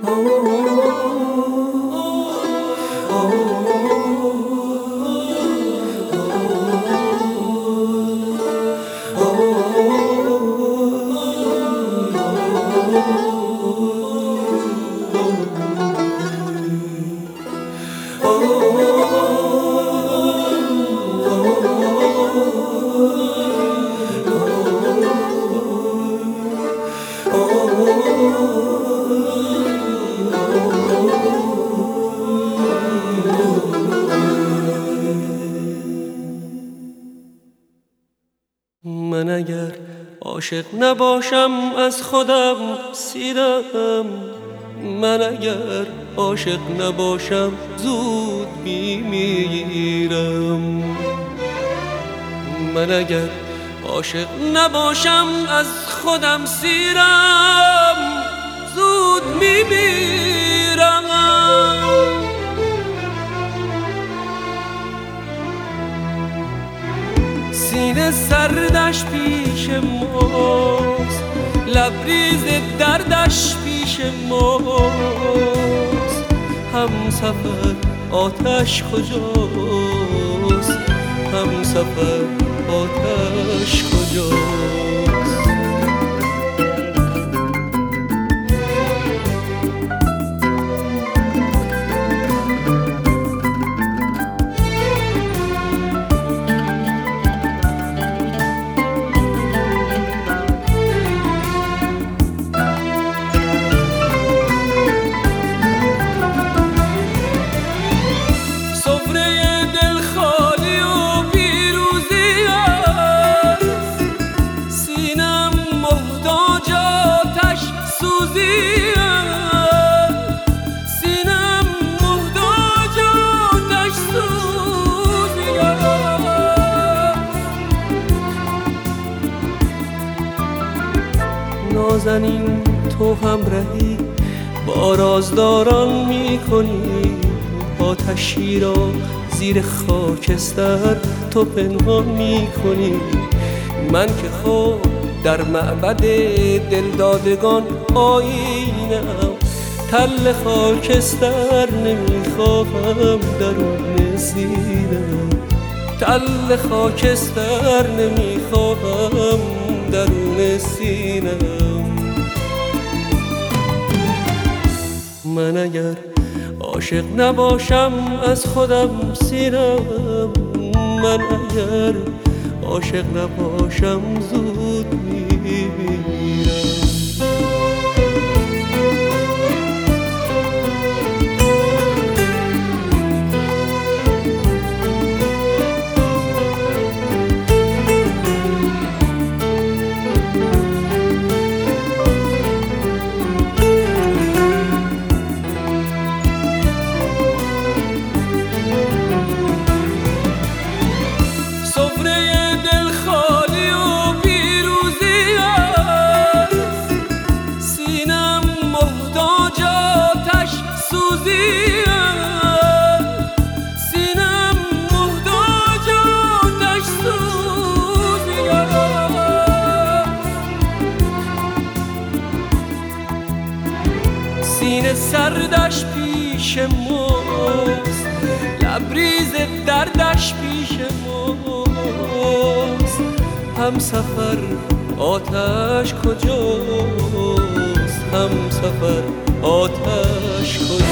من اگر عاشق نباشم از خودم سیرم، من اگر عاشق نباشم زود میمیرم. من اگر عاشق نباشم از خودم سیرم، زود میمیرم. سینه سردش پیش ماست، لبریز دردش پیش ماست. همسفر آتش کجاست؟ همسفر آتش کجاست؟ نازنین تو همراهی با رازداران میکنی، آتشی را زیر خاکستر تو پنهان میکنی. من که خود در معبد دلدادگان آیینم، تل خاکستر نمیخواهم درون سینم، تل خاکستر نمیخواهم درون سینم. من اگر عاشق نباشم از خودم سیرم، من اگر عاشق نباشم زود میمیرم. سینه سردش پیش ماست، لبریز دردش پیش ماست. همسفر آتش کجاست؟ همسفر آتش کجاست؟